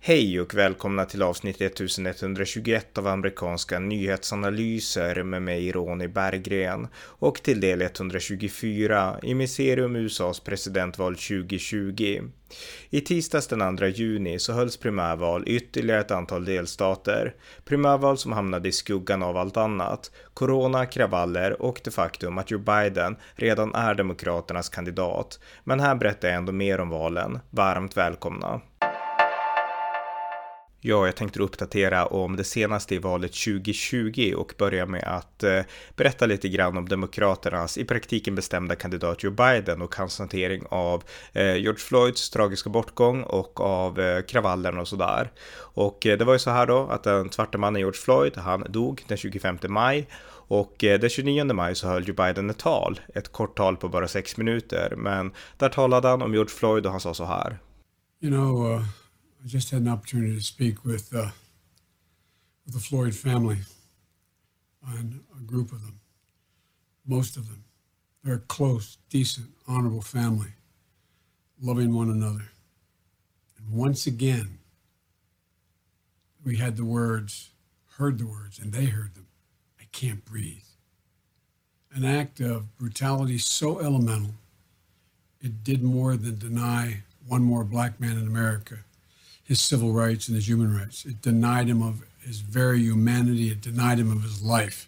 Hej och välkomna till avsnitt 1121 av amerikanska nyhetsanalyser med mig Ronny Berggren och till del 124 i mysterium USAs presidentval 2020. I tisdags den 2 juni så hölls primärval i ytterligare ett antal delstater. Primärval som hamnade i skuggan av allt annat, corona, kravaller och det faktum att Joe Biden redan är demokraternas kandidat. Men här berättar jag ändå mer om valen. Varmt välkomna! Ja, jag tänkte uppdatera om det senaste i valet 2020 och börja med att berätta lite grann om demokraternas i praktiken bestämda kandidat Joe Biden och hans hantering av George Floyds tragiska bortgång och av kravallerna och sådär. Och det var ju så här då att den svarta mannen George Floyd, han dog den 25 maj. Och den 29 maj så höll Joe Biden ett kort tal på bara 6 minuter. Men där talade han om George Floyd och han sa så här. I just had an opportunity to speak with the Floyd family and a group of them, most of them. They're a close, decent, honorable family, loving one another. And once again, we had the words, heard the words, and they heard them. I can't breathe. An act of brutality so elemental, it did more than deny one more black man in America his civil rights and his human rights. It denied him of his very humanity. It denied him of his life.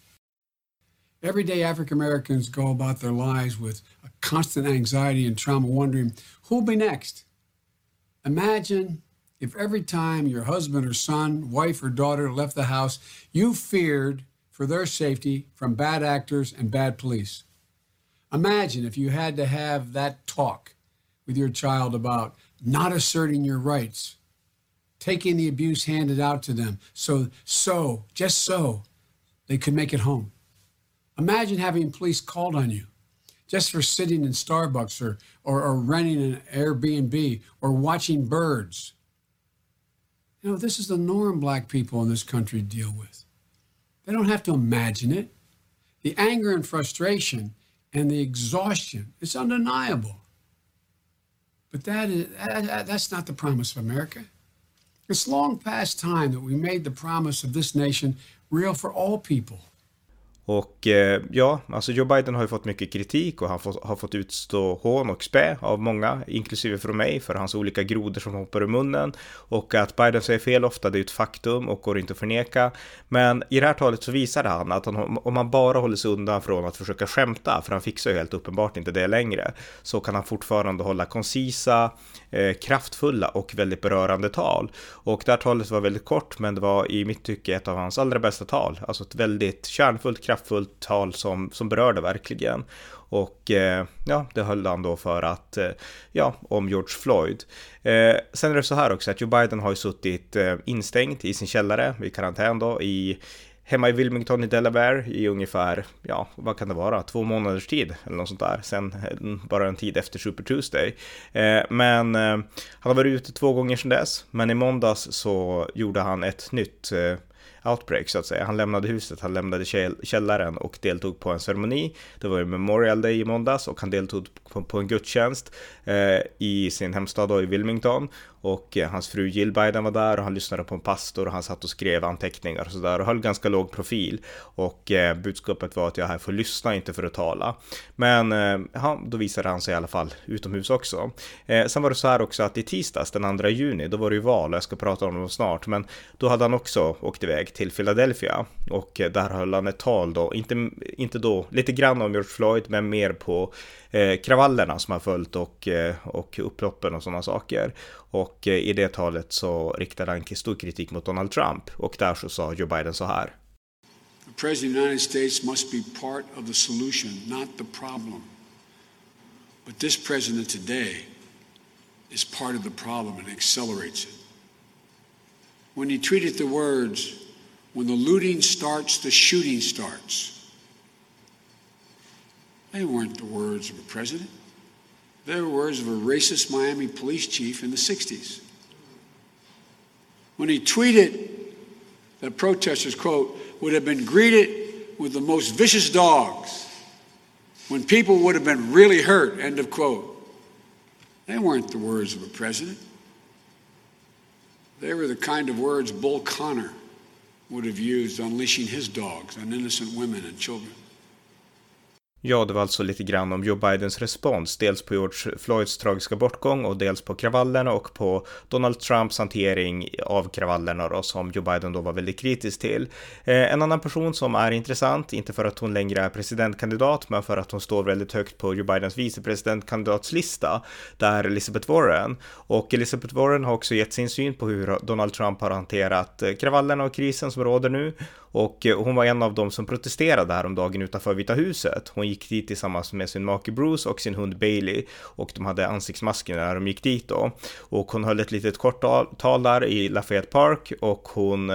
Every day African Americans go about their lives with a constant anxiety and trauma, wondering who'll be next. Imagine if every time your husband or son, wife or daughter left the house, you feared for their safety from bad actors and bad police. Imagine if you had to have that talk with your child about not asserting your rights, taking the abuse handed out to them, just so they could make it home. Imagine having police called on you just for sitting in Starbucks or renting an Airbnb or watching birds. This is the norm black people in this country deal with. They don't have to imagine it. The anger and frustration and the exhaustion, it's undeniable. But that's not the promise of America. It's long past time that we made the promise of this nation real for all people. Och alltså Joe Biden har ju fått mycket kritik och han har fått utstå hån och spä av många, inklusive från mig, för hans olika grodor som hoppar ur munnen. Och att Biden säger fel ofta, det är ett faktum och går inte att förneka. Men i det här talet så visade han att om man bara håller sig undan från att försöka skämta, för han fixar ju helt uppenbart inte det längre, så kan han fortfarande hålla koncisa, kraftfulla och väldigt berörande tal. Och det här talet var väldigt kort, men det var i mitt tycke ett av hans allra bästa tal. Alltså ett väldigt kärnfullt, kraftfullt tal som berörde verkligen. Och det höll han då för att, om George Floyd. Sen är det så här också att Joe Biden har ju suttit instängd i sin källare i karantän då hemma i Wilmington i Delaware i ungefär, vad kan det vara, 2 månaders tid eller något sånt där, sen bara en tid efter Super Tuesday. Men han har varit ute 2 gånger sedan dess, men i måndags så gjorde han ett nytt outbreak så att säga. Han lämnade huset, han lämnade källaren och deltog på en ceremoni. Det var ju Memorial Day i måndags och han deltog på en gudstjänst i sin hemstad då i Wilmington. Och hans fru Jill Biden var där och han lyssnade på en pastor och han satt och skrev anteckningar och sådär och höll ganska låg profil. Och budskapet var att jag här får lyssna, inte för att tala. Men då visade han sig i alla fall utomhus också. Sen var det så här också att i tisdags den 2 juni, då var det ju val och jag ska prata om det snart. Men då hade han också åkt iväg till Philadelphia och där höll han ett tal då. Inte då, lite grann om George Floyd, men mer på kravallerna som har följt och upploppen och sådana saker. Och i det talet så riktade han stor kritik mot Donald Trump och där så sa Joe Biden så här. The President of the United States must be part of the solution, not the problem. But this president today is part of the problem and accelerates it. When he tweeted the words, "When the looting starts, the shooting starts." They weren't the words of a president. They were words of a racist Miami police chief in the 60s. When he tweeted that protesters, quote, would have been greeted with the most vicious dogs, when people would have been really hurt, end of quote. They weren't the words of a president. They were the kind of words Bull Connor would have used unleashing his dogs on innocent women and children. Ja, det var alltså lite grann om Joe Bidens respons, dels på George Floyds tragiska bortgång och dels på kravallerna och på Donald Trumps hantering av kravallerna då, som Joe Biden då var väldigt kritisk till. En annan person som är intressant, inte för att hon längre är presidentkandidat, men för att hon står väldigt högt på Joe Bidens vicepresidentkandidatslista, där Elizabeth Warren. Och Elizabeth Warren har också gett sin syn på hur Donald Trump har hanterat kravallerna och krisen som råder nu. Och hon var en av dem som protesterade häromdagen utanför Vita huset. Hon gick dit tillsammans med sin make Bruce och sin hund Bailey, och de hade ansiktsmasker när de gick dit då. Och hon höll ett litet kort tal där i Lafayette Park, och hon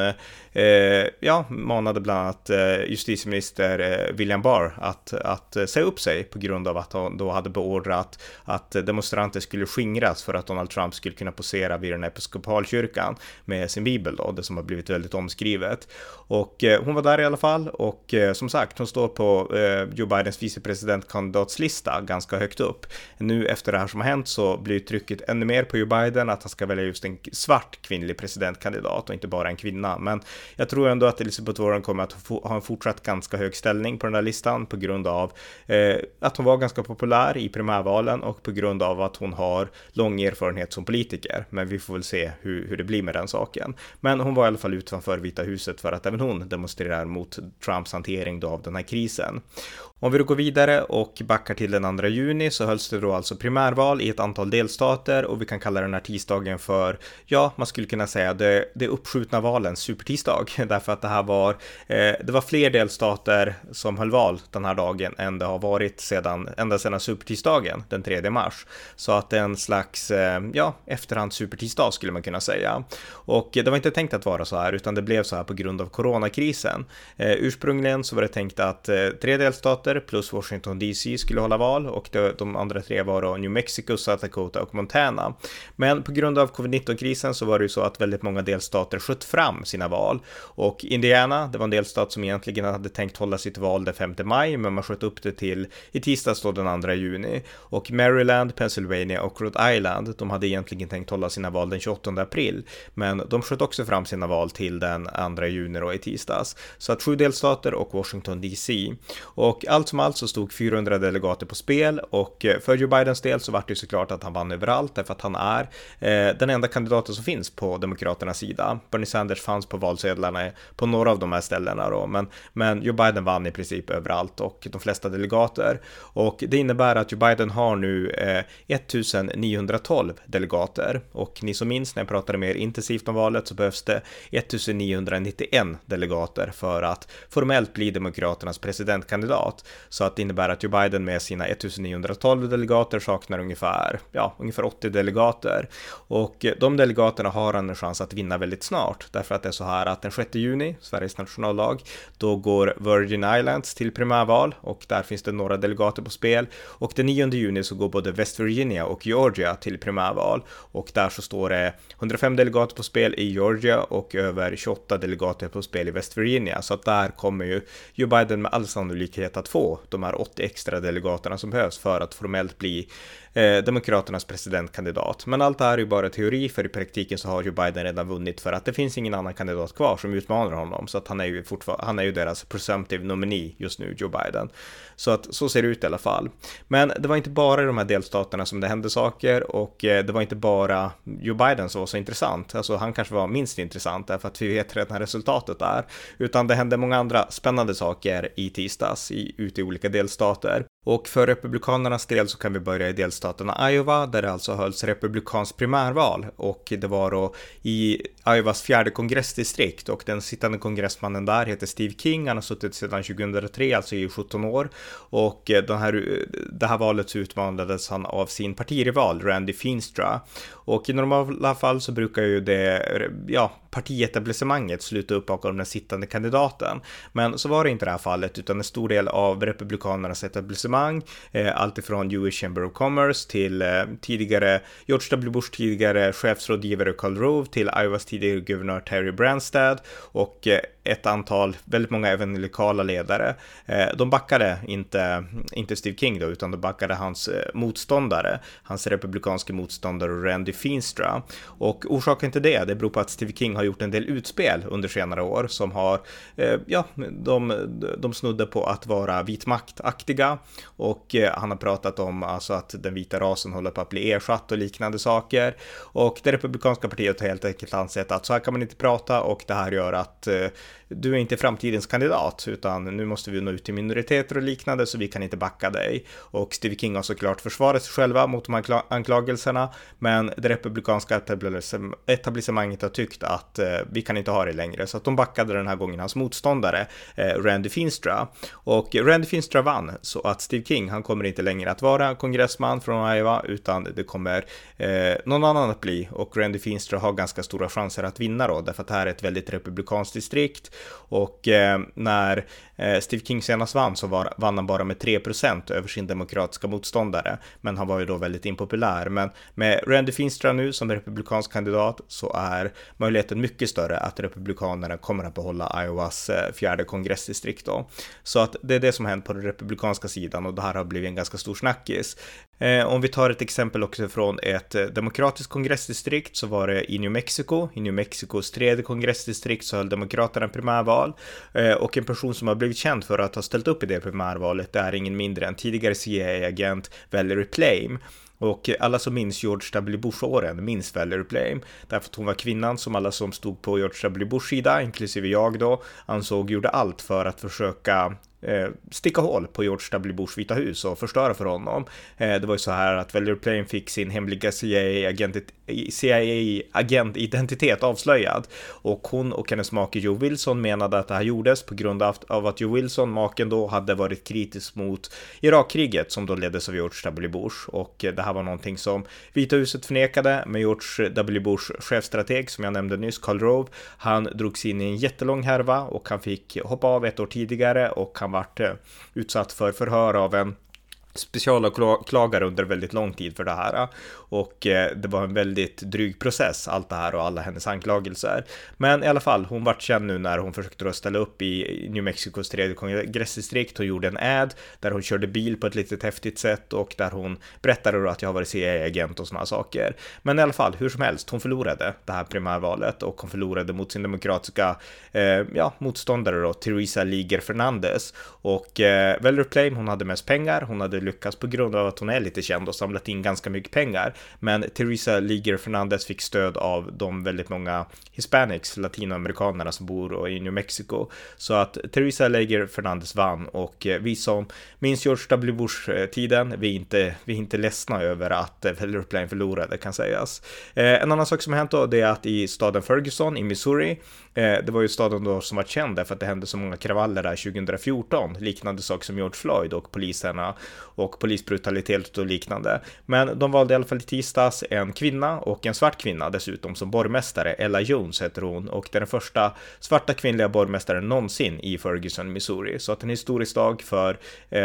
manade bland annat justitieminister William Barr att säga upp sig på grund av att hon då hade beordrat att demonstranter skulle skingras för att Donald Trump skulle kunna posera vid den episkopalkyrkan med sin bibel då, det som har blivit väldigt omskrivet. Och hon var där i alla fall, och som sagt, hon står på Joe Bidens vicepresidentkandidatslista ganska högt upp. Nu efter det här som har hänt så blir trycket ännu mer på Joe Biden att han ska välja just en svart kvinnlig presidentkandidat och inte bara en kvinna. Men jag tror ändå att Elizabeth Warren kommer att ha en fortsatt ganska hög ställning på den här listan på grund av att hon var ganska populär i primärvalen och på grund av att hon har lång erfarenhet som politiker. Men vi får väl se hur det blir med den saken. Men hon var i alla fall utanför Vita huset för att även hon demonstrerar mot Trumps hantering då av den här krisen. Om vi då går vidare och backar till den 2 juni så hölls det då alltså primärval i ett antal delstater, och vi kan kalla den här tisdagen för, ja, man skulle kunna säga det uppskjutna valens supertisdag, därför att det var fler delstater som höll val den här dagen än det har varit ända sedan supertisdagen den 3 mars. Så att det är en slags efterhand supertisdag skulle man kunna säga. Och det var inte tänkt att vara så här, utan det blev så här på grund av coronakrisen. Ursprungligen så var det tänkt att 3 delstater plus Washington DC skulle hålla val, och de andra 3 var då New Mexico, South Dakota och Montana. Men på grund av covid-19-krisen så var det ju så att väldigt många delstater sköt fram sina val, och Indiana, det var en delstat som egentligen hade tänkt hålla sitt val den 5 maj, men man sköt upp det till i tisdags då den 2 juni, och Maryland, Pennsylvania och Rhode Island, de hade egentligen tänkt hålla sina val den 28 april, men de sköt också fram sina val till den 2 juni då i tisdags. Så att 7 delstater och Washington DC, och allt som allt så stod 400 delegater på spel, och för Joe Bidens del så var det såklart att han vann överallt, därför att han är den enda kandidaten som finns på demokraternas sida. Bernie Sanders fanns på valsedlarna på några av de här ställena då, men Joe Biden vann i princip överallt och de flesta delegater, och det innebär att Joe Biden har nu 1912 delegater, och ni som minns när jag pratade mer intensivt om valet så behövs det 1991 delegater för att formellt bli demokraternas presidentkandidat. Så att det innebär att Joe Biden med sina 1912 delegater saknar ungefär 80 delegater. Och de delegaterna har en chans att vinna väldigt snart. Därför att det är så här att den 6 juni, Sveriges nationaldag, då går Virgin Islands till primärval, och där finns det några delegater på spel. Och den 9 juni så går både West Virginia och Georgia till primärval. Och där så står det 105 delegater på spel i Georgia och över 28 delegater på spel i West Virginia. Så att där kommer ju Joe Biden med all sannolikhet att få de här 80 extra delegaterna som behövs för att formellt bli demokraternas presidentkandidat. Men allt det här är ju bara teori, för i praktiken så har Joe Biden redan vunnit, för att det finns ingen annan kandidat kvar som utmanar honom, så att han är ju deras presumptive nominee just nu, Joe Biden. Så att så ser det ut i alla fall. Men det var inte bara i de här delstaterna som det hände saker, och det var inte bara Joe Biden som var så intressant. Alltså han kanske var minst intressant därför att vi vet redan resultatet är, utan det hände många andra spännande saker i tisdags ute i olika delstater. Och för republikanernas del så kan vi börja i delstaterna Iowa, där det alltså hölls republikans primärval, och det var då i Iowas 4:e kongressdistrikt, och den sittande kongressmannen där heter Steve King. Han har suttit sedan 2003, alltså i 17 år, och det här valet så utmanades han av sin partirival Randy Feenstra. Och i normala fall så brukar ju partietablissemanget sluta upp bakom den sittande kandidaten, men så var det inte det här fallet, utan en stor del av republikanernas etablissement etablissemang, allt ifrån US Chamber of Commerce till tidigare George W. Bush tidigare chefsrådgivare Karl Rove till Iowas tidigare guvernör Terry Branstad och ett antal, väldigt många även lokala ledare. De backade inte Steve King då, utan de backade hans motståndare, hans republikanska motståndare Randy Feenstra. Och orsaken till det beror på att Steve King har gjort en del utspel under senare år som har, de snudde på att vara vitmaktaktiga, och han har pratat om alltså att den vita rasen håller på att bli ersatt och liknande saker. Och det republikanska partiet har helt enkelt ansett att så här kan man inte prata, och det här gör att du är inte framtidens kandidat, utan nu måste vi nå ut till minoriteter och liknande, så vi kan inte backa dig. Och Steve King har såklart försvarat sig själva mot de här anklagelserna, men det republikanska etablissemanget har tyckt att vi kan inte ha det längre, så att de backade den här gången hans motståndare Randy Feenstra. Och Randy Feenstra vann, så att Steve King, han kommer inte längre att vara kongressman från Iowa, utan det kommer någon annan att bli, och Randy Feenstra har ganska stora chanser att vinna då, därför att det här är ett väldigt republikanskt distrikt. Och när Steve King senast vann så vann han bara med 3% över sin demokratiska motståndare, men han var ju då väldigt impopulär. Men med Randy Feenstra nu som republikansk kandidat så är möjligheten mycket större att republikanerna kommer att behålla Iowas fjärde kongressdistrikt då. Så att det är det som hänt på den republikanska sidan, och det här har blivit en ganska stor snackis. Om vi tar ett exempel också från ett demokratiskt kongressdistrikt, så var det i New Mexico. I New Mexicos tredje kongressdistrikt så höll demokraterna primärval, och en person som har blivit känd för att ha ställt upp i det primärvalet, det är ingen mindre än tidigare CIA-agent Valerie Plame. Och alla som minns George W. Bush-åren minns Valerie Plame, därför att hon var kvinnan som alla som stod på George W. Bush sida, inklusive jag då, ansåg gjorde allt för att försöka sticka hål på George W. Bush Vita hus och förstöra för honom. Det var ju så här att Valerie Plame fick sin hemliga CIA-agentidentitet avslöjad, och hon och hennes make Joe Wilson menade att det här gjordes på grund av att Joe Wilson, maken då, hade varit kritisk mot Irakkriget som då leddes av George W. Bush, och det här var någonting som Vita huset förnekade. Men George W. Bush chefstrateg, som jag nämnde nyss, Karl Rove, han drogs in i en jättelång härva, och han fick hoppa av 1 år tidigare, och han vart utsatt för förhör av en specialklagare under väldigt lång tid för det här, och det var en väldigt dryg process, allt det här och alla hennes anklagelser. Men i alla fall, hon vart känd nu när hon försökte ställa upp i New Mexicos tredje kongressdistrikt. Hon gjorde en ad där hon körde bil på ett litet häftigt sätt, och där hon berättade att jag har varit CIA-agent och såna saker. Men i alla fall, hur som helst, hon förlorade det här primärvalet, och hon förlorade mot sin demokratiska motståndare då, Teresa Liger Fernandez. Och Valerie Plame, hon hade mest pengar, hon hade lyckats på grund av att hon är lite känd och samlat in ganska mycket pengar. Men Teresa Liger Fernandez fick stöd av de väldigt många Hispanics, latinoamerikanerna som bor i New Mexico. Så att Teresa Liger Fernandez vann, och vi som minns George W. Bush-tiden, vi är inte ledsna över att Valerie Plame förlorade, kan sägas. En annan sak som har hänt då, det är att i staden Ferguson i Missouri, det var ju staden då som var känd för att det hände så många kravaller där 2014, liknande sak som George Floyd och poliserna och polisbrutalitet och liknande. Men de valde i alla fall i tisdags en kvinna, och en svart kvinna dessutom, som borgmästare. Ella Jones heter hon, och det är den första svarta kvinnliga borgmästaren någonsin i Ferguson, Missouri. Så att en historisk dag för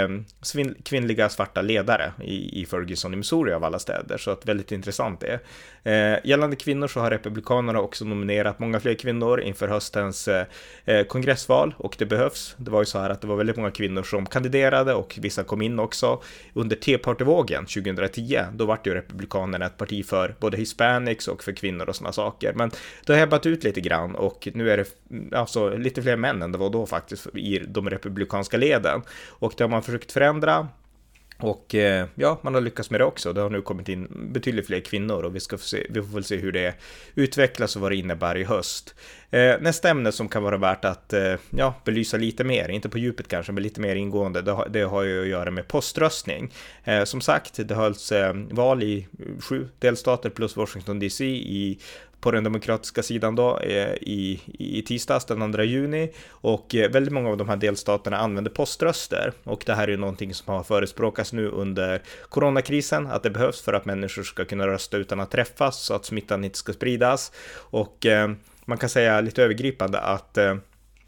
kvinnliga svarta ledare i Ferguson, i Missouri av alla städer. Så att väldigt intressant det. Gällande kvinnor så har republikanerna också nominerat många fler kvinnor inför höstens kongressval, och det behövs. Det var ju så här att det var väldigt många kvinnor som kandiderade, och vissa kom in också. Under Tea Party-vågen 2010, då var det ju republikanerna ett parti för både Hispanics och för kvinnor och såna saker. Men det har hebbat ut lite grann, och nu är det alltså lite fler män än det var då faktiskt i de republikanska leden. Och det har man försökt förändra. Och man har lyckats med det också. Det har nu kommit in betydligt fler kvinnor, och vi får väl se hur det utvecklas och vad det innebär i höst. Nästa ämne som kan vara värt att belysa lite mer, inte på djupet kanske, men lite mer ingående, det har ju att göra med poströstning. Som sagt, det hölls val i 7 delstater plus Washington DC på den demokratiska sidan då i tisdags den 2 juni, och väldigt många av de här delstaterna använder poströster, och det här är ju någonting som har förespråkats nu under coronakrisen, att det behövs för att människor ska kunna rösta utan att träffas, så att smittan inte ska spridas. Och man kan säga lite övergripande att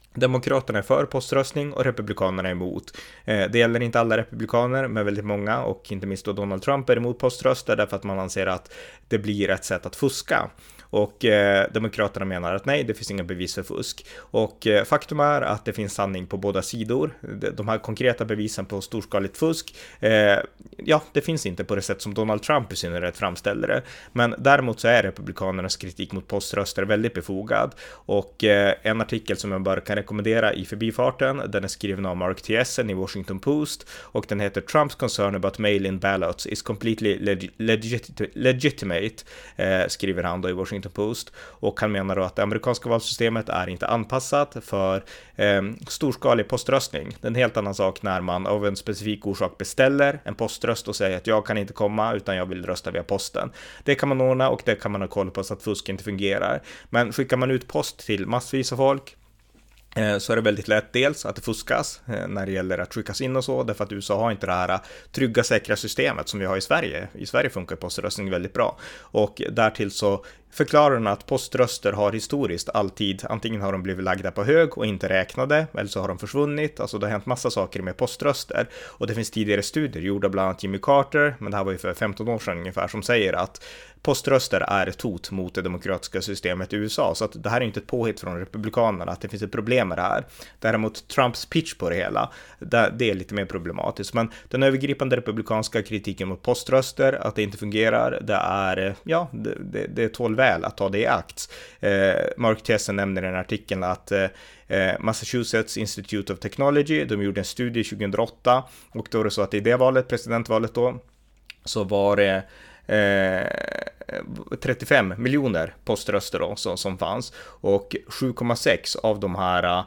Demokraterna är för poströstning och republikanerna är emot. Det gäller inte alla republikaner, men väldigt många, och inte minst då Donald Trump är emot poströster därför att man anser att det blir ett sätt att fuska. Och demokraterna menar att nej, det finns inga bevis för fusk. Och faktum är att det finns sanning på båda sidor. De här konkreta bevisen på storskaligt fusk, ja, det finns inte på det sätt som Donald Trump i synnerhet framställer det. Men däremot så är republikanernas kritik mot poströster väldigt befogad. Och en artikel som jag bara kan rekommendera i förbifarten, den är skriven av Mark T. Essen i Washington Post, och den heter Trump's concern about mail-in ballots is completely legitimate, skriver han då i Washington Post, och han menar då att det amerikanska valsystemet är inte anpassat för storskalig poströstning. Det är en helt annan sak när man av en specifik orsak beställer en poströst och säger att jag kan inte komma utan jag vill rösta via posten. Det kan man ordna och det kan man ha koll på så att fusk inte fungerar. Men skickar man ut post till massvis av folk så är det väldigt lätt dels att det fuskas när det gäller att skickas in och så, därför att USA har inte det här trygga, säkra systemet som vi har i Sverige. I Sverige funkar poströstning väldigt bra, och därtill så förklarar den att poströster har historiskt alltid, antingen har de blivit lagda på hög och inte räknade, eller så har de försvunnit. Alltså det har hänt massa saker med poströster, och det finns tidigare studier gjorda bland annat Jimmy Carter, men det här var ju för 15 år sedan ungefär, som säger att poströster är ett hot mot det demokratiska systemet i USA. Så att det här är inte ett påhitt från republikanerna att det finns ett problem med det här. Däremot Trumps pitch på det hela, det är lite mer problematiskt. Men den övergripande republikanska kritiken mot poströster, att det inte fungerar, det är, ja, det tål väl att ta det i akt. Mark Tessen nämner i den artikeln att Massachusetts Institute of Technology, de gjorde en studie 2008, och då är det så att i det valet, presidentvalet då, så var det 35 miljoner poströster då, som fanns, och 7,6 av de här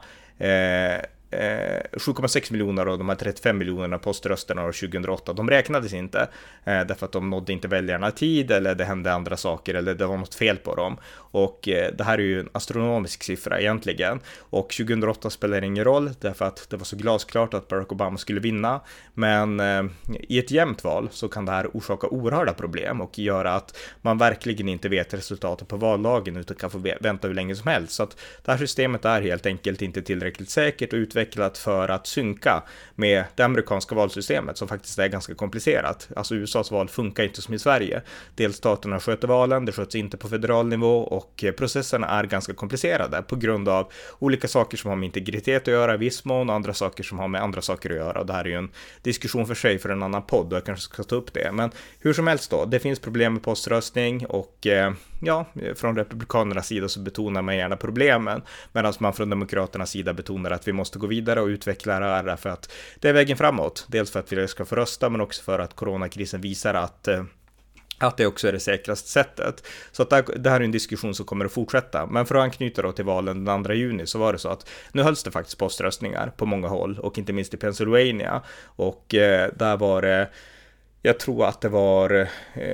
7,6 miljoner av de här 35 miljonerna poströsterna år 2008, de räknades inte därför att de nådde inte väljarna tid, eller det hände andra saker, eller det var något fel på dem. Och det här är ju en astronomisk siffra egentligen, och 2008 spelar ingen roll därför att det var så glasklart att Barack Obama skulle vinna, men i ett jämnt val så kan det här orsaka oerhörda problem och göra att man verkligen inte vet resultatet på vallagen utan kan få vänta hur länge som helst. Så att det här systemet är helt enkelt inte tillräckligt säkert och utvecklat för att synka med det amerikanska valsystemet, som faktiskt är ganska komplicerat. Alltså USAs val funkar inte som i Sverige. Delstaterna sköter valen, det sköts inte på federal nivå, och processerna är ganska komplicerade på grund av olika saker som har med integritet att göra i viss mån, och andra saker som har med andra saker att göra. Och det här är ju en diskussion för sig för en annan podd, och jag kanske ska ta upp det. Men hur som helst då, det finns problem med poströstning, och ja, från republikanernas sida så betonar man gärna problemen, medan man från demokraternas sida betonar att vi måste gå vidare och utveckla det här för att det är vägen framåt. Dels för att vi ska få rösta, men också för att coronakrisen visar att det också är det säkraste sättet. Så att det här är en diskussion som kommer att fortsätta. Men för att anknyta då till valen den 2 juni så var det så att nu hölls det faktiskt poströstningar på många håll, och inte minst i Pennsylvania. Och där var det, jag tror att det var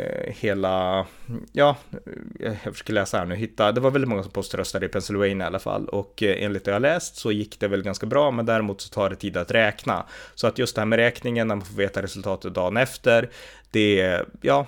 hela, ja, jag försöker läsa här nu, det var väldigt många som poströstade i Pennsylvania i alla fall, och enligt det jag läst så gick det väl ganska bra, men däremot så tar det tid att räkna. Så att just det här med räkningen, när man får veta resultatet dagen efter, det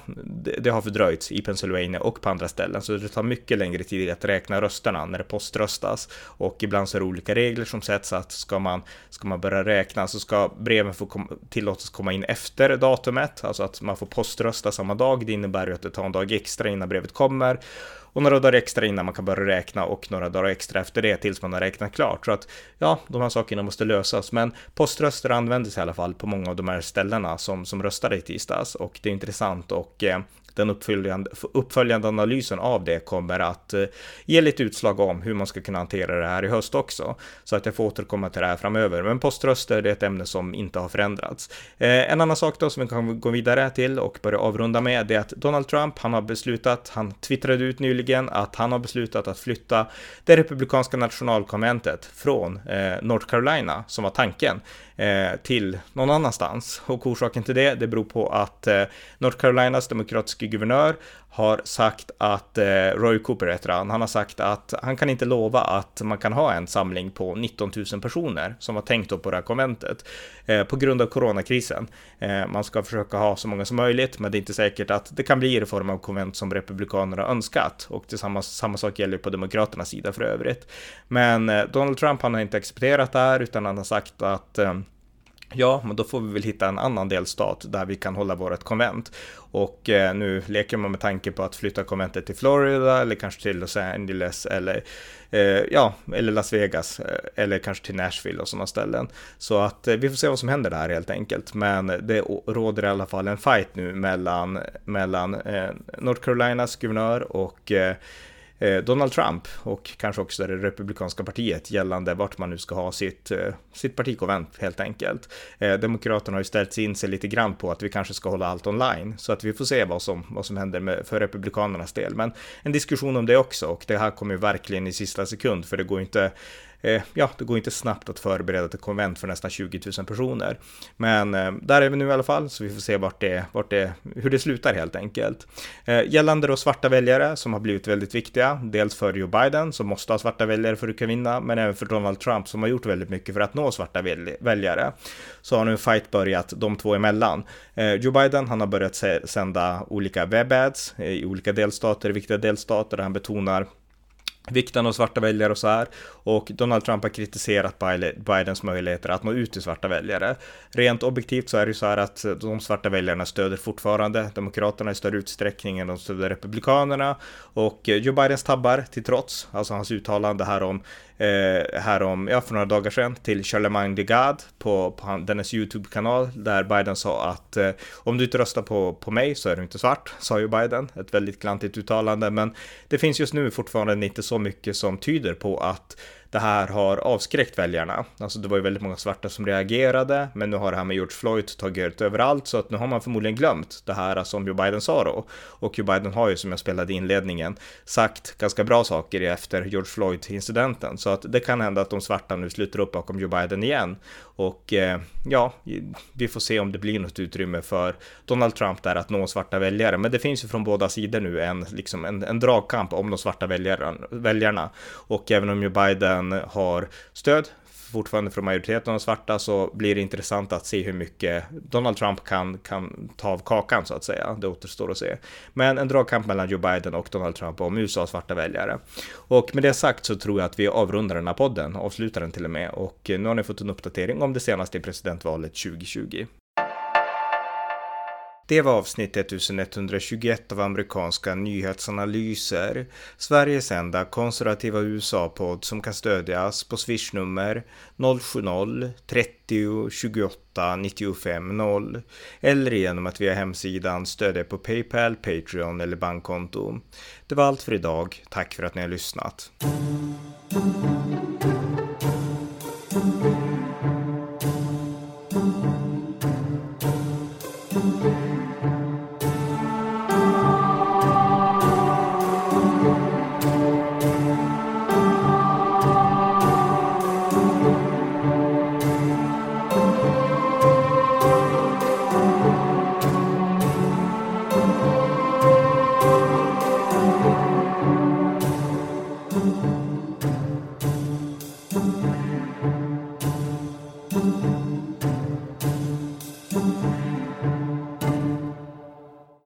har fördröjts i Pennsylvania och på andra ställen, så det tar mycket längre tid att räkna rösterna när det poströstas, och ibland så är det olika regler som sätts att ska man börja räkna så ska breven få tillåtas komma in efter datumet, alltså att man får poströsta samma dag. Det innebär ju att det tar en dag extra innan brevet kommer, och några dagar extra innan man kan börja räkna, och några dagar extra efter det tills man har räknat klart. Så att ja, de här sakerna måste lösas, men poströster användes i alla fall på många av de här ställena som röstade i tisdags, och det är intressant, och den uppföljande analysen av det kommer att ge lite utslag om hur man ska kunna hantera det här i höst också. Så att jag får återkomma till det här framöver. Men poströster, det är ett ämne som inte har förändrats. En annan sak då som vi kan gå vidare till och börja avrunda med, det är att Donald Trump, han twittrade ut nyligen att han har beslutat att flytta det republikanska nationalkonventet från North Carolina, som var tanken, till någon annanstans. Och orsaken till det beror på att North Carolinas demokratiska guvernör har sagt att Roy Cooper heter han har sagt att han kan inte lova att man kan ha en samling på 19 000 personer som var tänkt på det här konventet på grund av coronakrisen. Man ska försöka ha så många som möjligt, men det är inte säkert att det kan bli i form av konvent som republikanerna har önskat. och samma sak gäller på Demokraternas sida för övrigt. Men Donald Trump, han har inte accepterat det här, utan han har sagt att ja, men då får vi väl hitta en annan delstat där vi kan hålla vårt konvent. Och nu leker man med tanke på att flytta konventet till Florida eller kanske till Los Angeles eller eller Las Vegas eller kanske till Nashville och sådana ställen. Så att vi får se vad som händer där helt enkelt. Men det råder i alla fall en fight nu mellan North Carolinas guvernör och Donald Trump och kanske också det republikanska partiet gällande vart man nu ska ha sitt partikonvent helt enkelt. Demokraterna har ju ställt in sig lite grann på att vi kanske ska hålla allt online, så att vi får se vad som händer för republikanernas del. Men en diskussion om det också, och det här kommer ju verkligen i sista sekund, för det går inte snabbt att förbereda ett konvent för nästan 20 000 personer. Men där är vi nu i alla fall, så vi får se hur det slutar helt enkelt. Gällande då svarta väljare som har blivit väldigt viktiga, dels för Joe Biden som måste ha svarta väljare för att kunna vinna, men även för Donald Trump som har gjort väldigt mycket för att nå svarta väljare. Så har nu en fight börjat de två emellan. Joe Biden, han har börjat sända olika web-ads i olika delstater, viktiga delstater, där han betonar vikten av svarta väljare och så här. Och Donald Trump har kritiserat Bidens möjligheter att nå ut till svarta väljare. Rent objektivt så är det ju så här att de svarta väljarna stöder fortfarande Demokraterna i större utsträckning än de stöder Republikanerna. Och Joe Bidens tabbar till trots, alltså hans uttalande för några dagar sedan till Charlemagne de Gaulle på dennes YouTube-kanal, där Biden sa att om du inte röstar på mig så är du inte svart, sa ju Biden. Ett väldigt klantigt uttalande, men det finns just nu fortfarande inte så mycket som tyder på att det här har avskräckt väljarna. Alltså det var ju väldigt många svarta som reagerade, men nu har det här med George Floyd tagit överallt, så att nu har man förmodligen glömt det här som Joe Biden sa då. Och Joe Biden har ju, som jag spelade i inledningen, sagt ganska bra saker efter George Floyd-incidenten, så att det kan hända att de svarta nu sluter upp bakom Joe Biden igen. Och vi får se om det blir något utrymme för Donald Trump där att nå svarta väljare. Men det finns ju från båda sidor nu en dragkamp om de svarta väljarna. Och även om Joe Biden har stöd fortfarande från majoriteten av svarta, så blir det intressant att se hur mycket Donald Trump kan ta av kakan, så att säga. Det återstår att se. Men en dragkamp mellan Joe Biden och Donald Trump om USA svarta väljare. Och med det sagt så tror jag att vi avrundar den här podden, avslutar den till och med. Och nu har ni fått en uppdatering om det senaste presidentvalet 2020. Det var avsnitt 1121 av amerikanska nyhetsanalyser, Sveriges enda konservativa USA-podd som kan stödjas på Swish-nummer 070-30 28 95 0 eller genom att via hemsidan stödja på PayPal, Patreon eller bankkonto. Det var allt för idag. Tack för att ni har lyssnat.